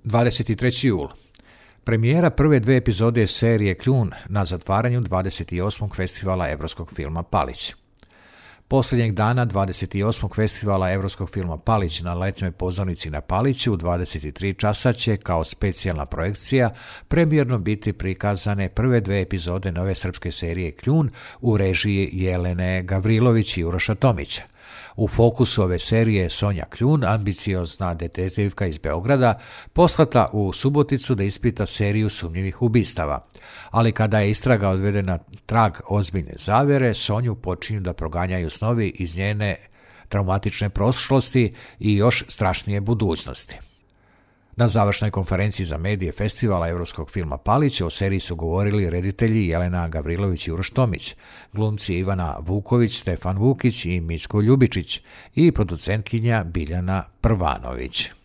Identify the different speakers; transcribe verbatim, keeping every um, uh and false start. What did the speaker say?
Speaker 1: dvadeset treći jul. Premijera prve dve epizode serije Kljun na zatvaranju dvadeset osmog festivala evropskog filma Palić. Posljednjeg dana dvadeset osmog festivala evropskog filma Palić na letnjoj pozornici na Paliću u dvadeset tri časa će kao specijalna projekcija premijerno biti prikazane prve dve epizode nove srpske serije Kljun u režiji Jelene Gavrilović i Uroša Tomića. U fokusu ove serije je Sonja Kljun, ambiciozna detektivka iz Beograda, poslata u Suboticu da ispita seriju sumnjivih ubistava. Ali kada je istraga odvedena na trag ozbiljne zavere, Sonju počinju da proganjaju snovi iz njene traumatične prošlosti i još strašnije budućnosti. Na završnoj konferenciji za medije festivala evropskog filma Palić o seriji su govorili reditelji Jelena Gavrilović i Uroš Tomić, glumci Ivana Vuković, Stefan Vukić i Mićko Ljubičić i producentkinja Biljana Prvanović.